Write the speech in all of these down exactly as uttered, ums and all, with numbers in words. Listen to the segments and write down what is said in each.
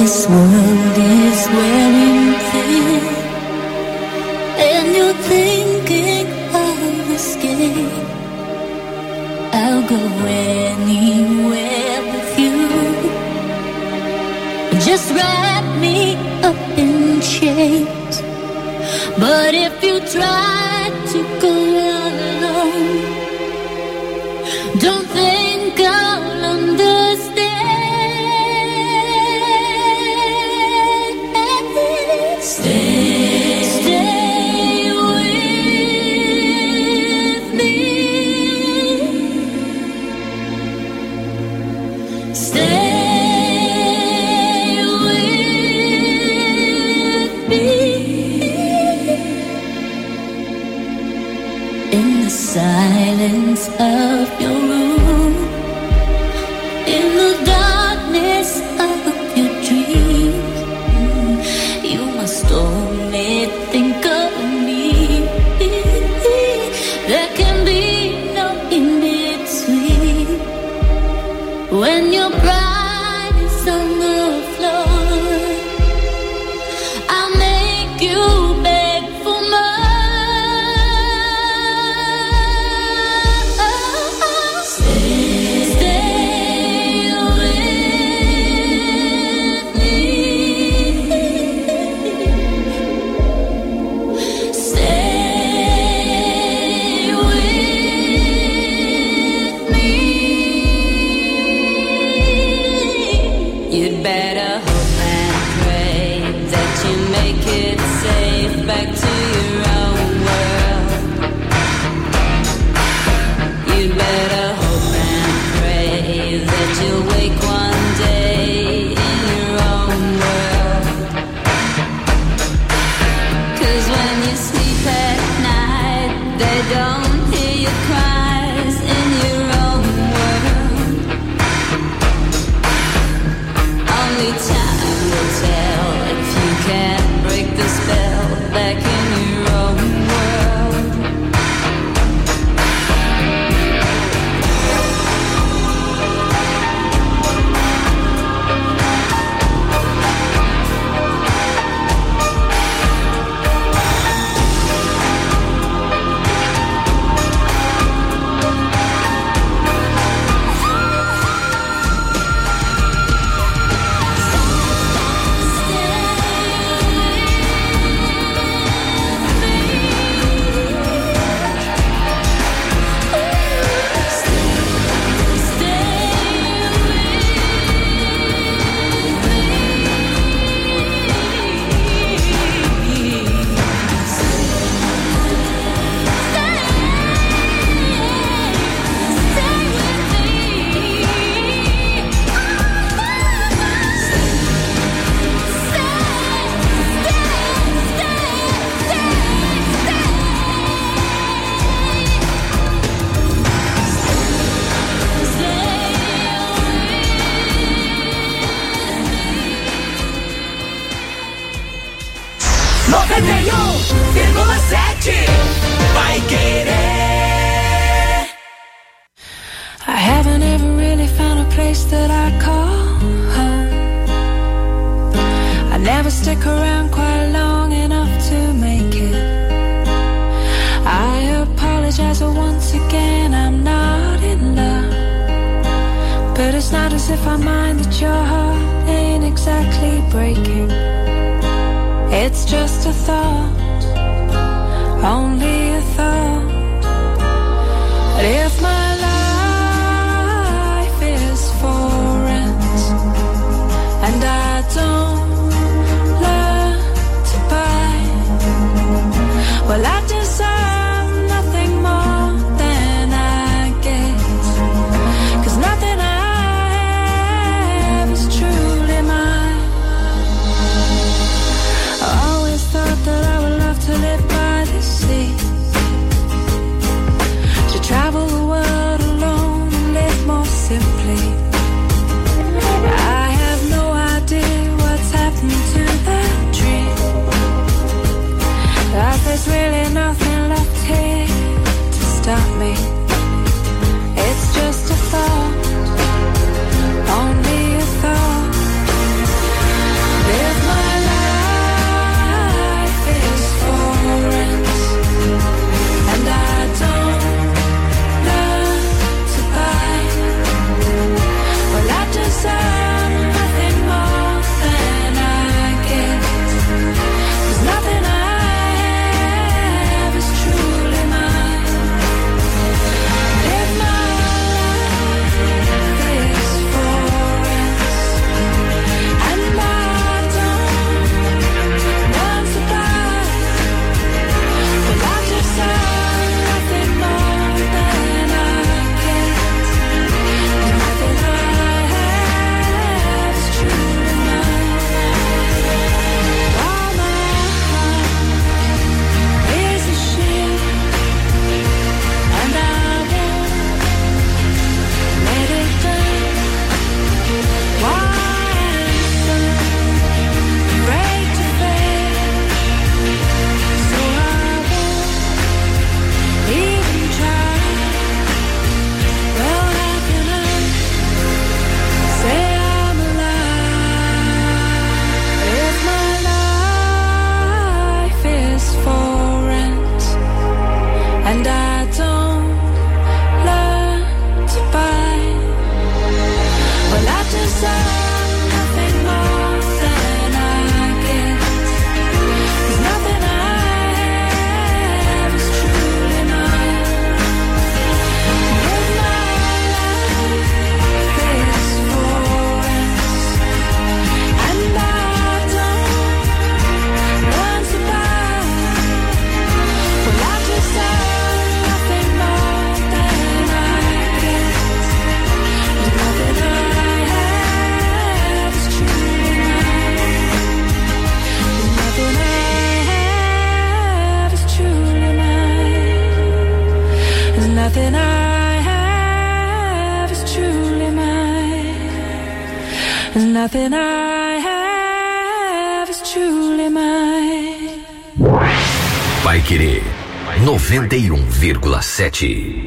this world is wearing thin, and you're thinking of escape, I'll go anywhere with you. Just wrap me up in chains. But if you try to go alone, don't think I'll understand. Stay, stay with me. Stay with me. In the silence of your room, in the darkness of your dreams, you must only think of me. There can be no in-between. When your pride is on the floor, I'll make you beg for more. Travel the world Nothing I have is truly mine. Nothing I have is truly mine. Paiquerê noventa e um vírgula sete.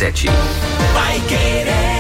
sete. Vai Querer.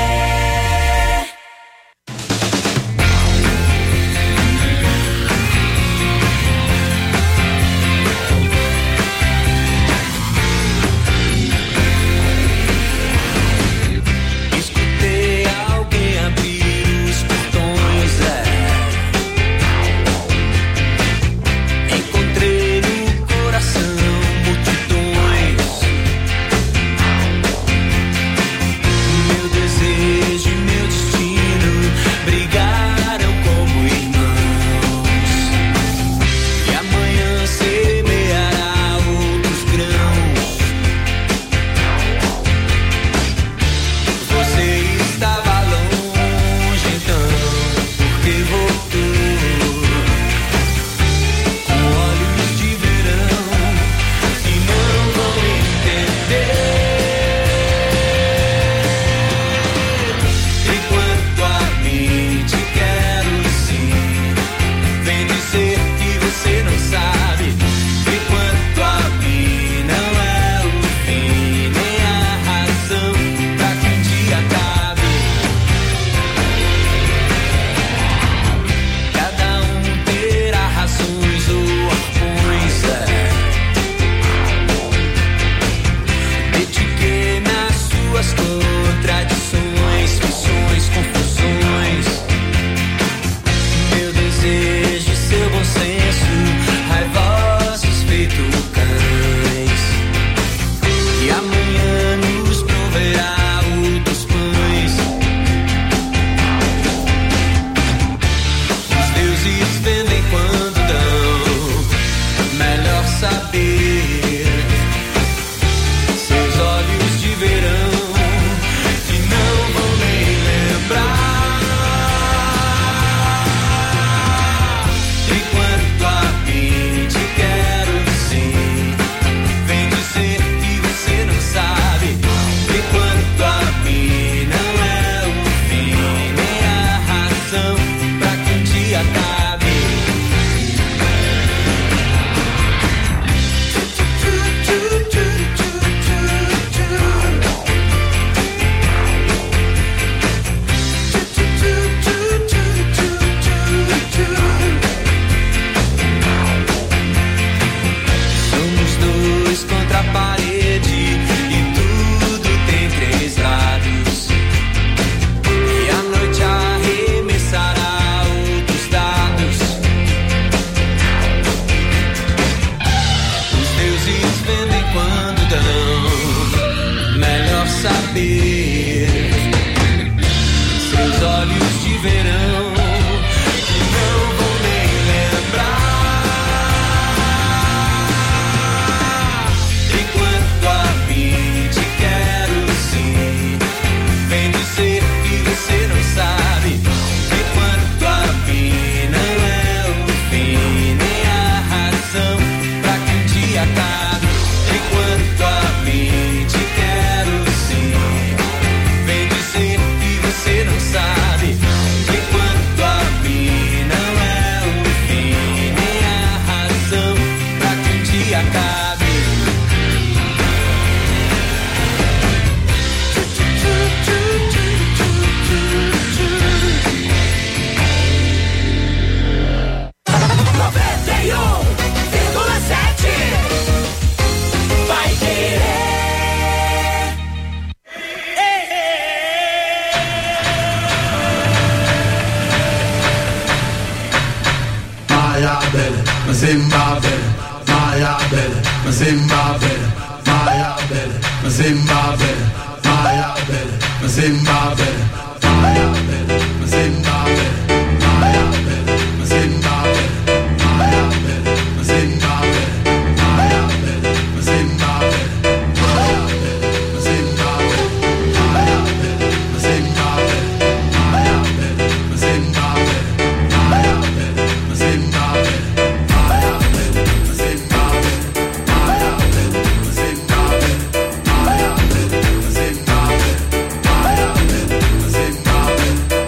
Zimbabwe,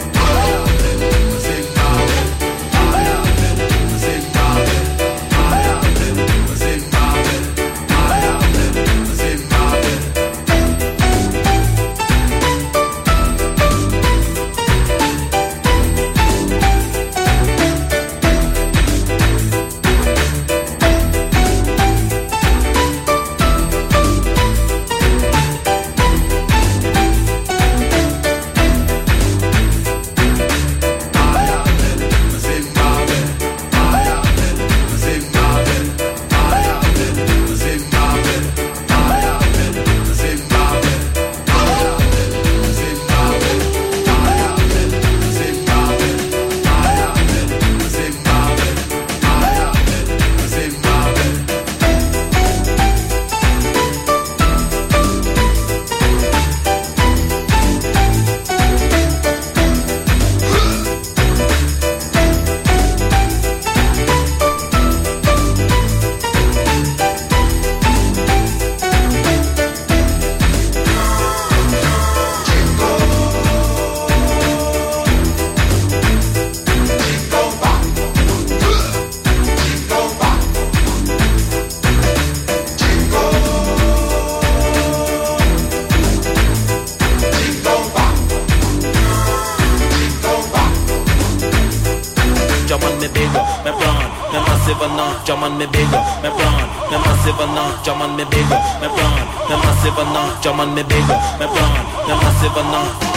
bigger. Me brand, me massive enough, jam on me bigger. Me brand, me massive enough, jam on me bigger. Me brand, me massive enough, jam on me bigger. Me brand, me massive enough.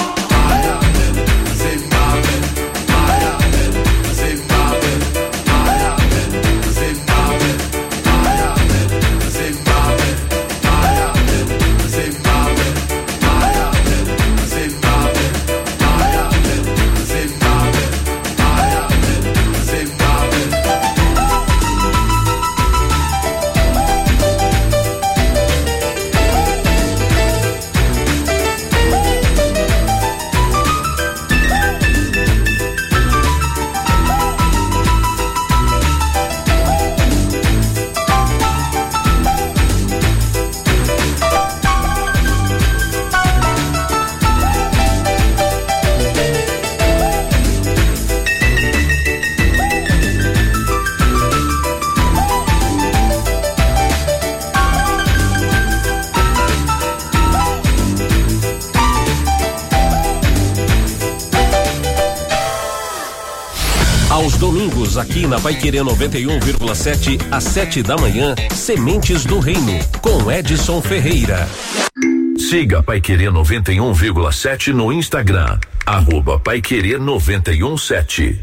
Domingos, aqui na Paiquerê noventa e um vírgula sete, às sete da manhã, Sementes do Reino, com Edson Ferreira. Siga Paiquerê noventa e um vírgula sete no Instagram, arroba Paiquerê noventa e um sete.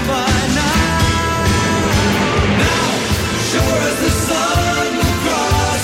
Sure as the sun will cross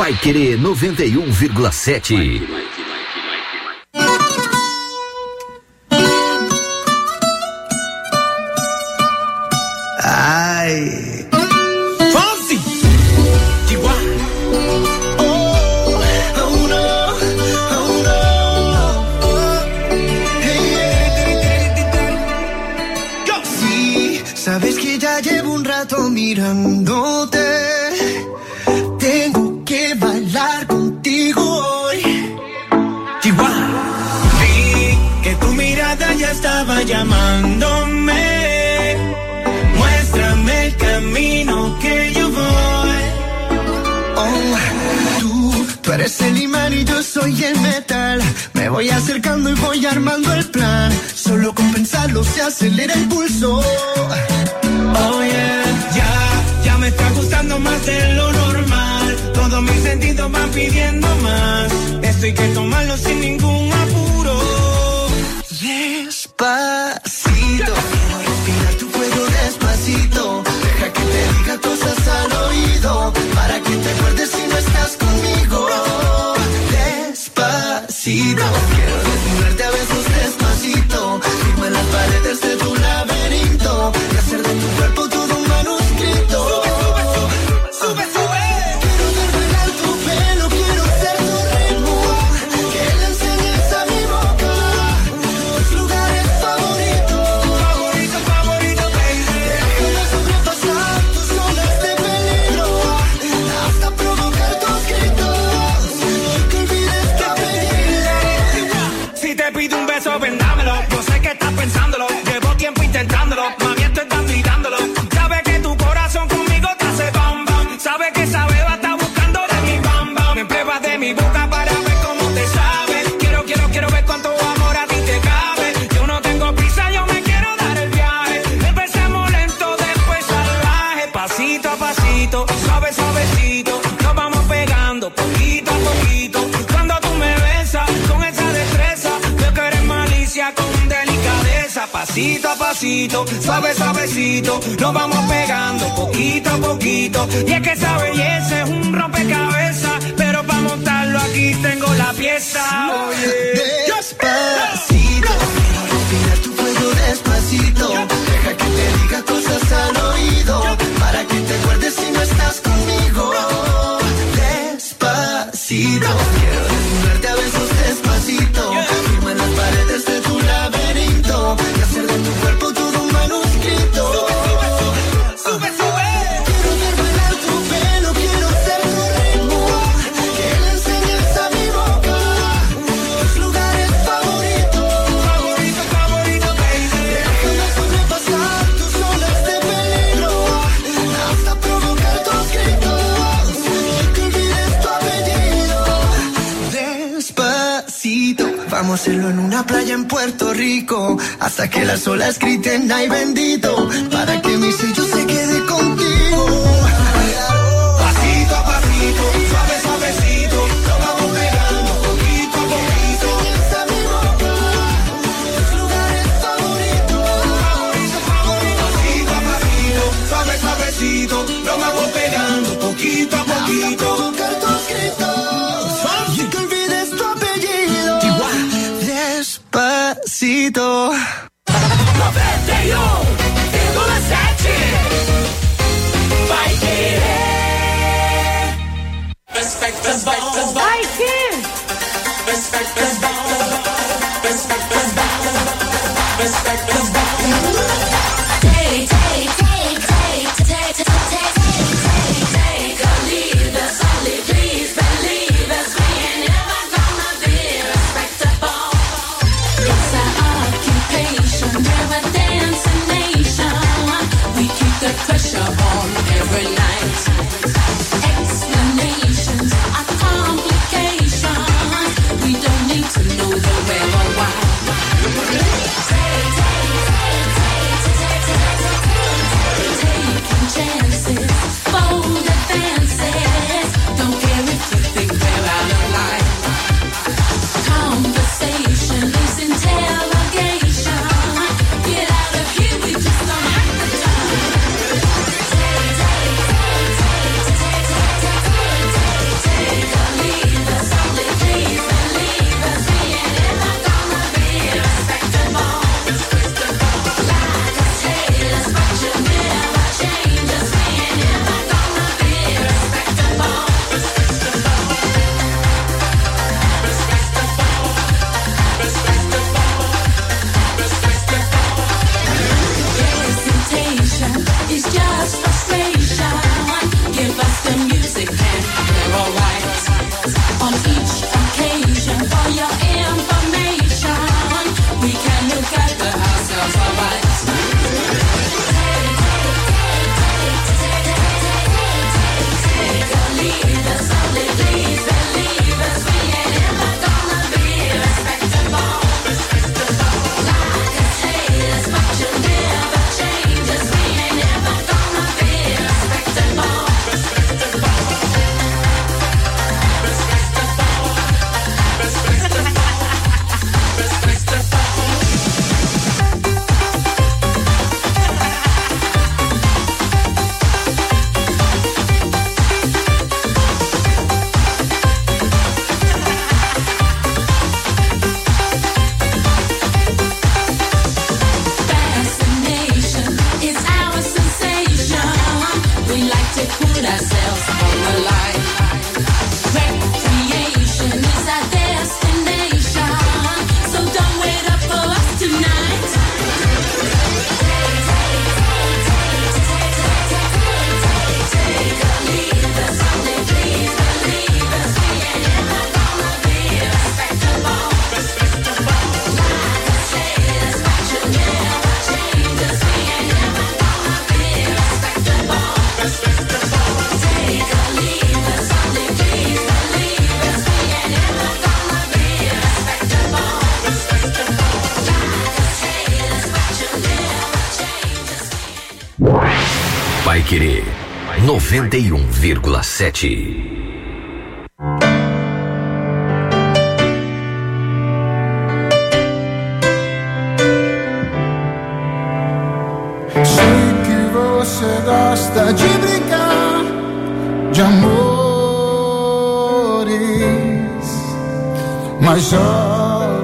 Paiquerê noventa e um vírgula sete. Ai. Fonsi. Chihuahua. Oh, oh no, oh no. Hey, go. Sí, sabes que ya llevo un rato mirándote. Tengo que bailar contigo hoy. Chihuahua. Vi que tu mirada ya estaba llamándome. El camino que yo voy. Oh, tú, tú eres el imán y yo soy el metal. Me voy acercando y voy armando el plan. Solo con pensarlo se acelera el pulso. Oh yeah, ya, ya me está gustando más de lo normal. Todos mis sentidos van pidiendo más. Esto hay que tomarlo sin ningún apuro. Despacito, quiero respirar tu fuego despacito. Deja que te diga cosas al oído, para que te acuerdes si no estás conmigo. Despacito, quiero desnudarte a besos despacito. Firma en las paredes de tu laberinto y hacer de tu cuerpo todo un manuscrito. Sube, sube, sube. Quiero ver bailar tu pelo, quiero ser tu ritmo. Que le enseñes a mi boca tus lugares favoritos. Favorito, favorito, baby. Déjame sobrepasar tus zonas de peligro hasta provocar tus gritos. Que olvides tu apellido. Si te pido un beso, ven, dámelo. Yo sé que estás pensándolo. Llevo tiempo intentándolo. Mami, esto estás gritándolo. Sabes que tu corazón conmigo te hace bam bam. Sabes que esa beba está buscando de mi bam bam. Me pruebas de mi boca para ver cómo te sabe. Quiero, quiero, quiero ver cuánto amor a ti te cabe. Yo no tengo prisa, yo me quiero dar el viaje. Empecemos lento, después salvaje. Pasito a pasito, suave, suavecito. Nos vamos pegando poquito a poquito. Cuando tú me besas con esa destreza, veo que eres malicia con delicadeza. Pasito a pasito, suave, suavecito. Nos vamos pegando poquito a poquito. Y es que esa belleza es un rompecabezas, pero para montarlo aquí tengo la pieza. Oye, despacito, quiero respirar tu fuego despacito. Deja que te diga cosas al oído, para que te acuerdes si no estás conmigo. Despacito, quiero desnudarte a besos despacito. Firma en las paredes de tu laberinto y hacer de tu cuerpo todo un manuscrito. Sube, sube. Quiero ver bailar tu pelo, quiero ser tu ritmo. Que le enseñes a mi boca tus lugares favoritos. Favorito, favorito, baby. Déjame sobrepasar tus zonas de peligro hasta provocar tus gritos. Que olvides tu apellido. Despacito, vamos a hacerlo en una playa en Puerto Rico, hasta que las olas griten ay bendito, para que mi sello se quede contigo. Pasito a pasito, suave, suavecito, lo vamos pegando poquito a poquito. Enseñas a mi boca tus lugares favoritos. Favorito, favorito. Pasito a pasito, suave, suavecito, lo vamos pegando poquito a poquito. Hasta provocar tus gritos y que olvides tu apellido. Despacito. noventa e um vírgula sete Vai querer. Respect us, vai us, vai querer. Respect us, vai us, respect us, vai us, respect us, vai us. Take, take, take, take, take, take, take, take, take or leave us, only please believe us. We ain't never gonna be respectable. It's our occupation, we're a dancing nation. We keep the pressure on every night. Explanations are complications. We don't need to know the where or why. Take, take, take, take, Querer noventa e um vírgula sete. Você gosta de brincar de amores, mas só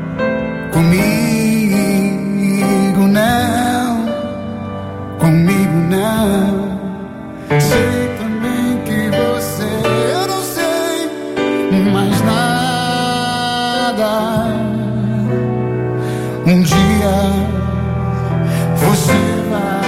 comigo não, comigo não. Sei também que você, eu não sei mais nada. Um dia você vai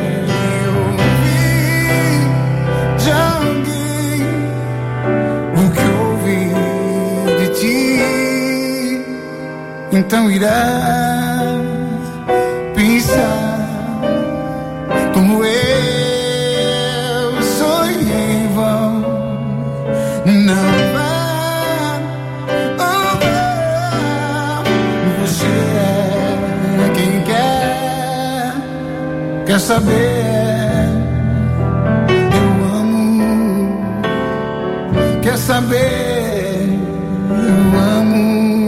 então irá pensar como eu sou em vão. Não vá, oh, vá. Você é quem quer, quer saber. Eu amo, quer saber. Eu amo.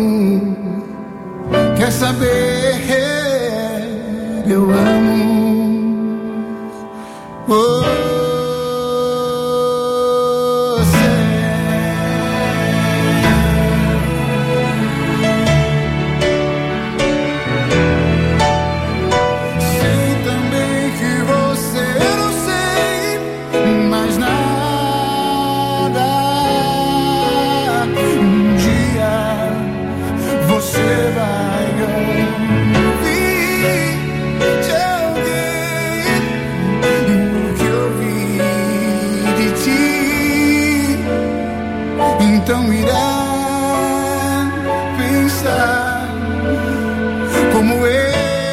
Quer saber, eu amo você. Sei também que você não sei mais nada. Um dia você vai então irá pensar como eu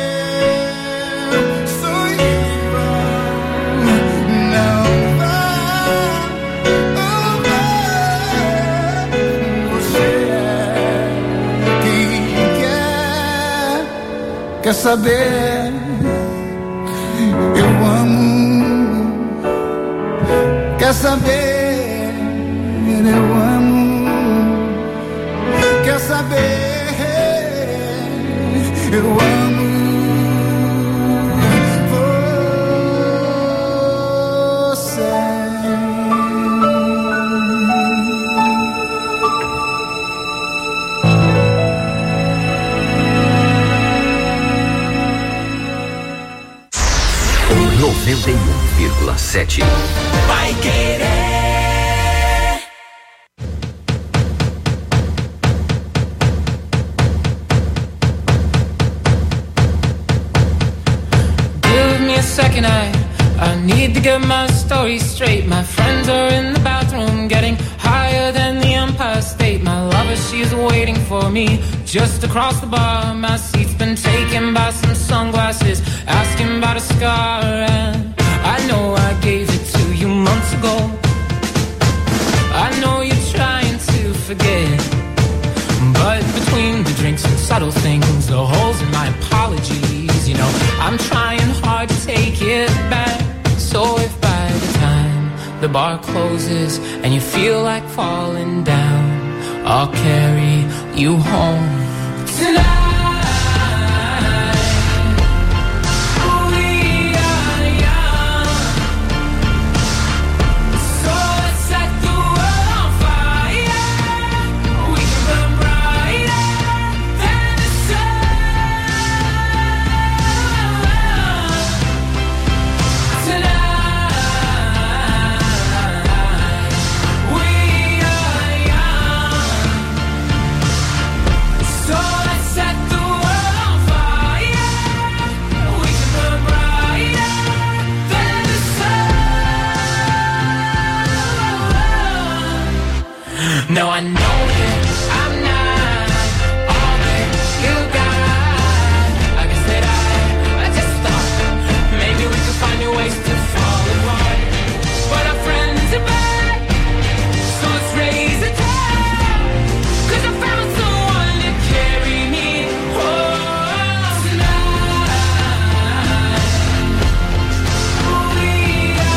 sou em vão. Não vá, oh, vá. Você é quem quer, quer saber. Eu amo, quer saber. Eu amo, quer saber, eu amo você. noventa e um vírgula sete. Vai querer. Second, I, I need to get my story straight. My friends are in the bathroom getting higher than the Empire State. My lover, she's waiting for me just across the bar. My seat's been taken by some sunglasses, asking about a scar. And I know I gave it to you months ago. I know you're trying to forget, but between the drinks and subtle things, the holes in my apologies, you know, I'm trying hard to take it back. So if by the time the bar closes and you feel like falling down, I'll carry you home tonight. No, I know that I'm not all that you got. I guess that I, I just thought maybe we could find new ways to fall apart. But our friends are back, so let's raise a toast. 'Cause I found someone to carry me home tonight. We are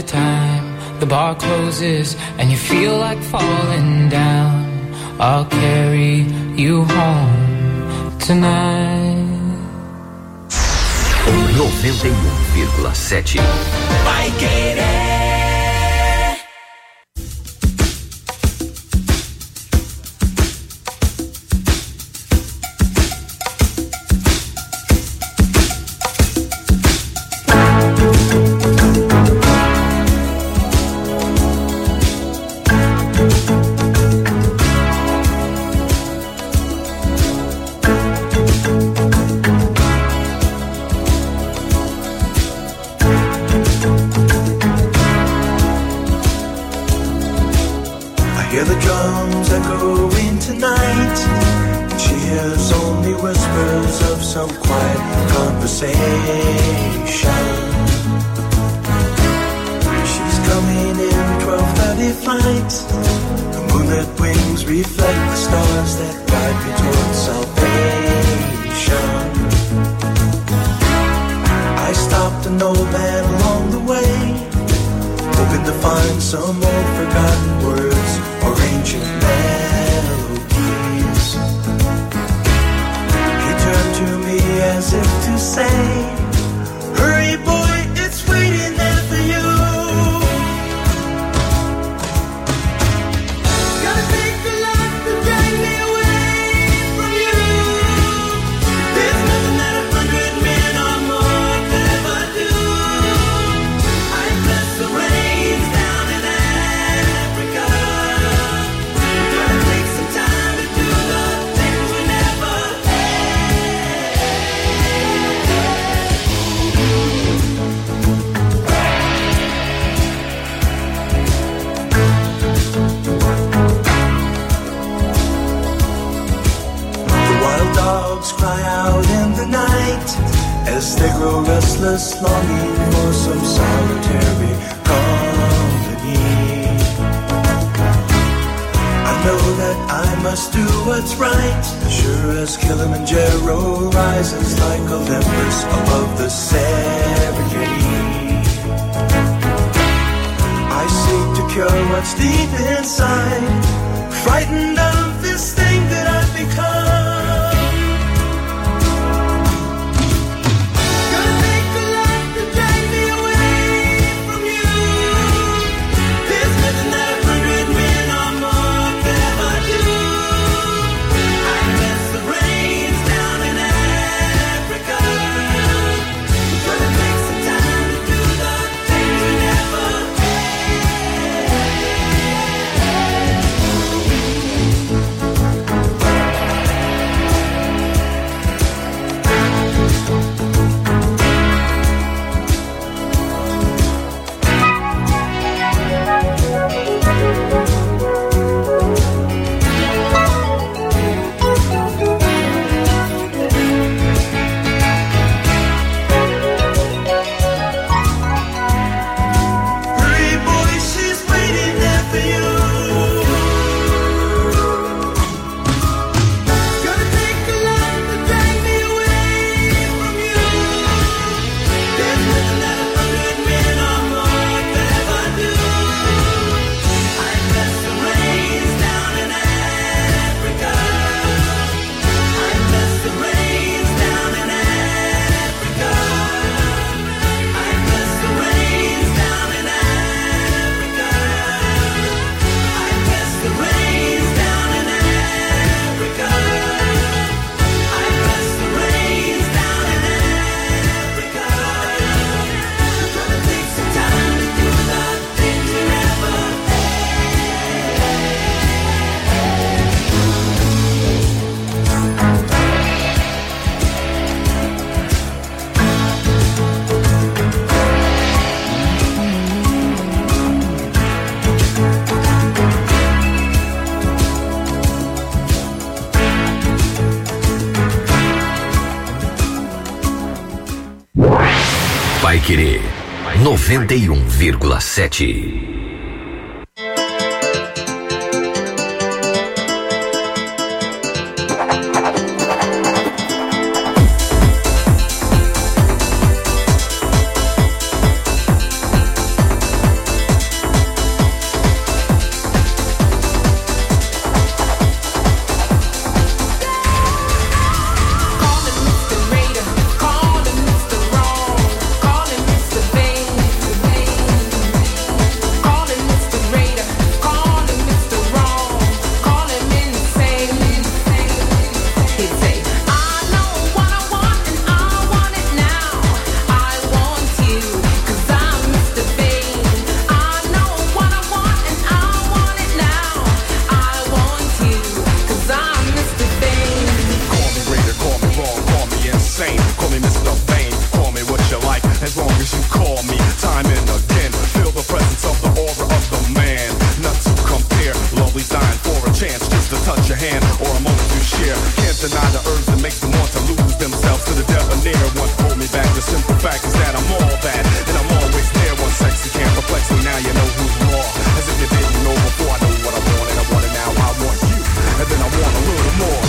the time the bar closes and you feel like falling down, I'll carry you home tonight. noventa e um vírgula sete Vai Querer. Paiquerê noventa e um vírgula sete. chance just to touch your hand or a moment to share. Can't deny the urge that makes them want to lose themselves to the debonair. Once pulled me back, the simple fact is that I'm all that, and I'm always there. One sexy can't perplex me, now you know who's raw. As if you didn't know before, I know what I want and I want it now. I want you, and then I want a little more.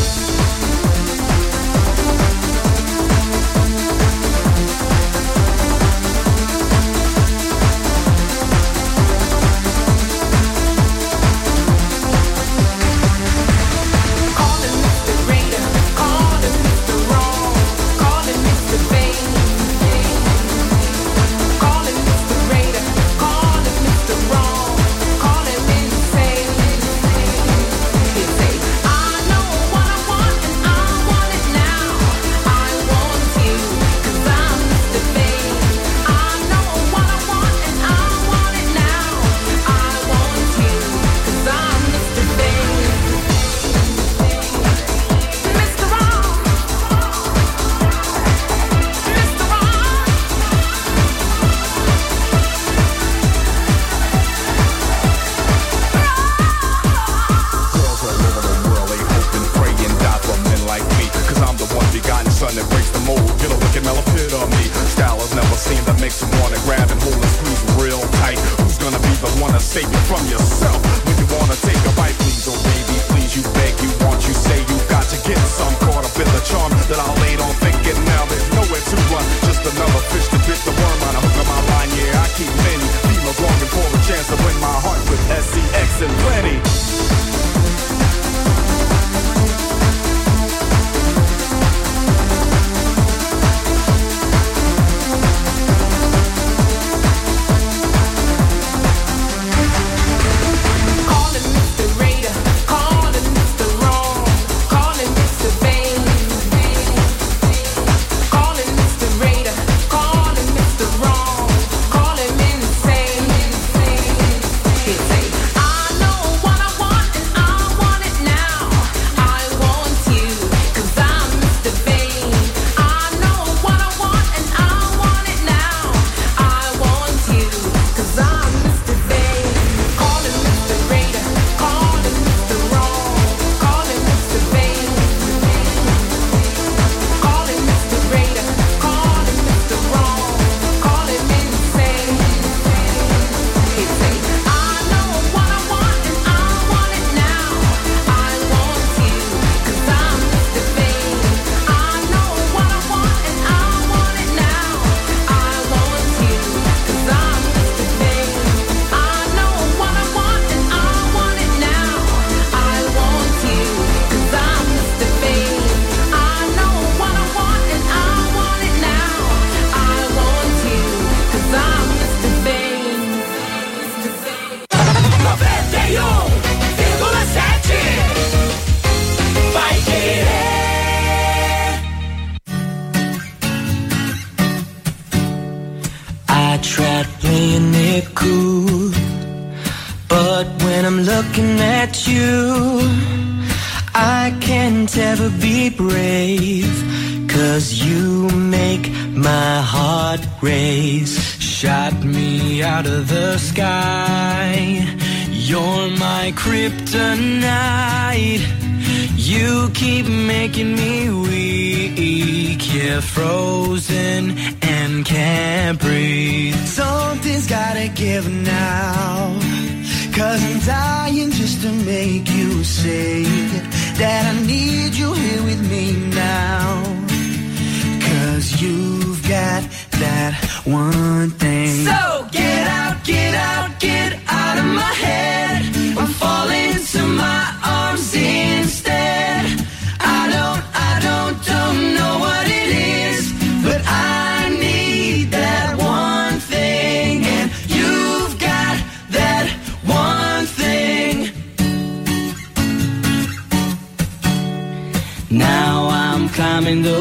climbing the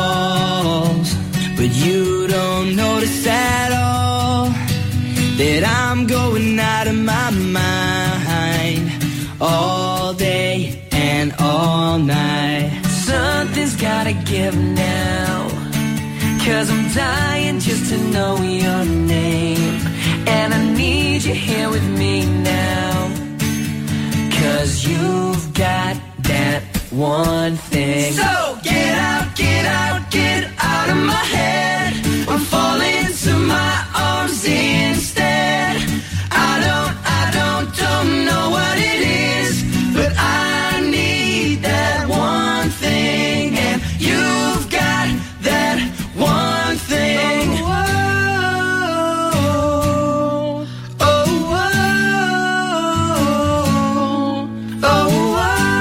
walls, but you don't notice at all that I'm going out of my mind all day and all night. Something's gotta give now, 'cause I'm dying just to know your name, and I need you here with me now, 'cause you've one thing. So get out, get out, get out of my head. I'm falling to my arms instead. I don't, I don't, don't know what it is, but I need that one thing, and you've got that one thing. Oh, oh, oh, oh,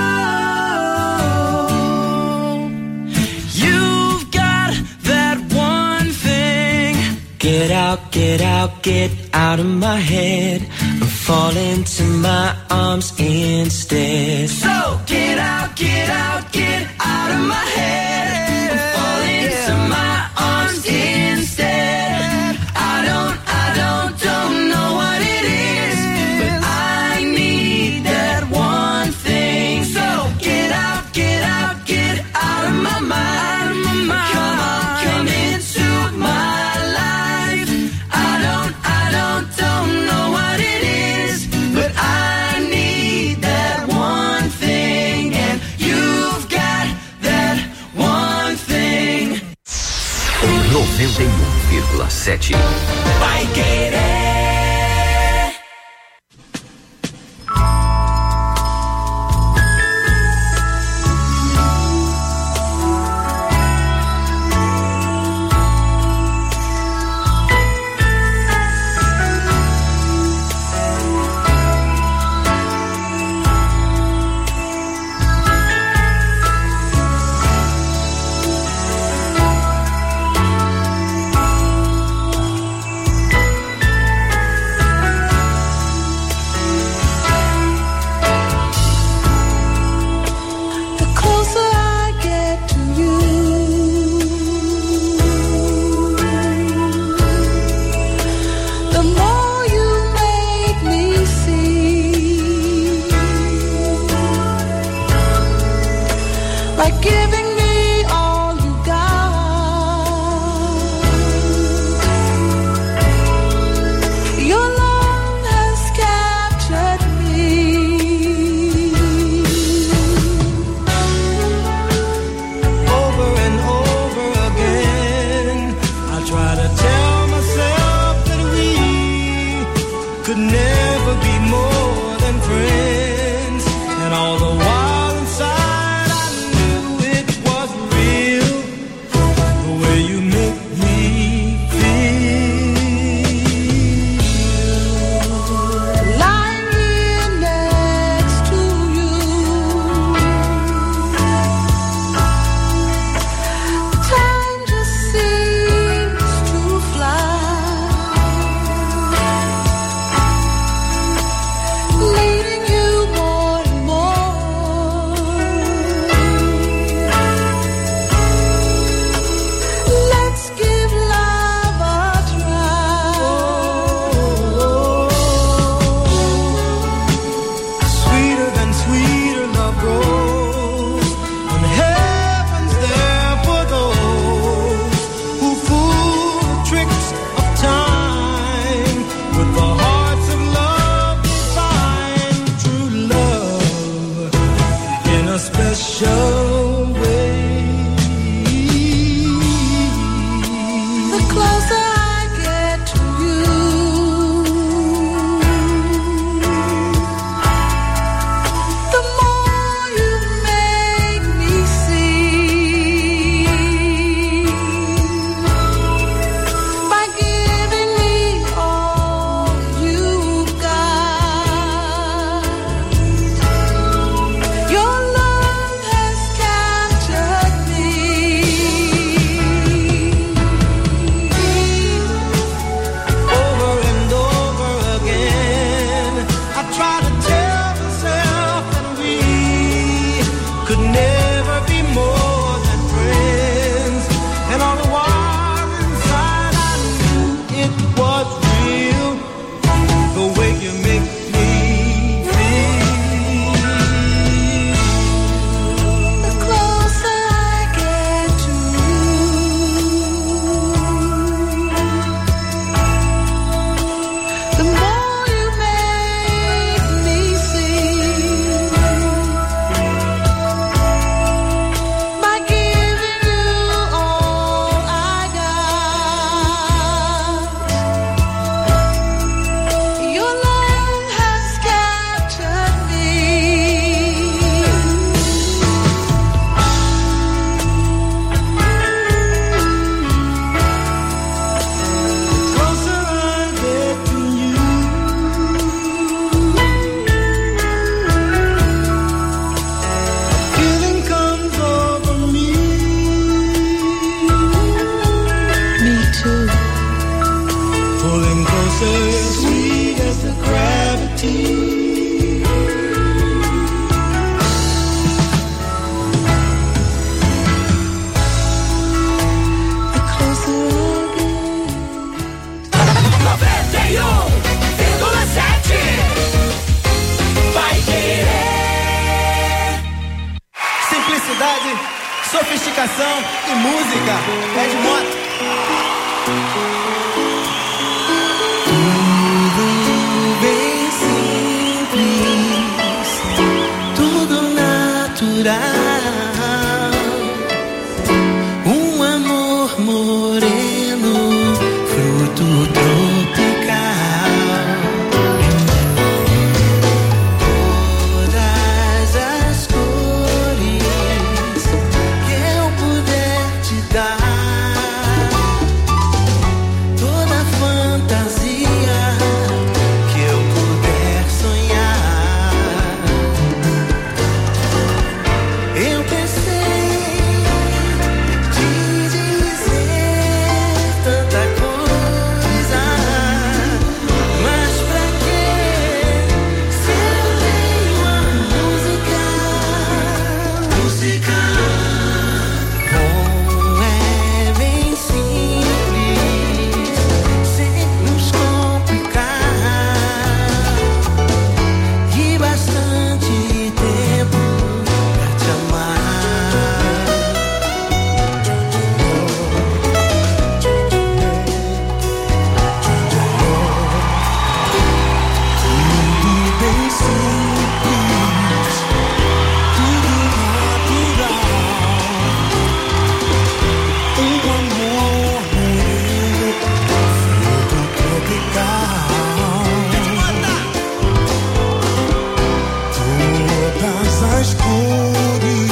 oh. You've got that one thing. Get out, get out, get out of my head. I'm falling to my arms instead. So get out, get out, get out of my head. I'm falling to my arms instead. I don't, I don't, don't know what it is, but I need that one thing. So get out, get out, get out of my mind. Come on, come into my life. I don't, I don't, don't know what it is, but I need that one thing, and you've got that one thing. noventa e um vírgula sete. Vai querer. The closer I get to you, the more you make me see, like giving me all you got. Your love has captured me. Over and over again, I try to tell myself that we could never be more than friends, and all the while inside I knew it was real, the way you make me feel. Lying here next to you, time just seems to fly, needing you more and more. Let's give love a try. Sweeter than sweeter love grows, and heaven's there for those who fool the tricks of time. With the hearts of love, we find true love in a special way. The closer I get to you, the more you make me see, by giving me all you've got. Your love has captured simplicidade, sofisticação e música. Ed Mota. Tudo bem simples, tudo natural.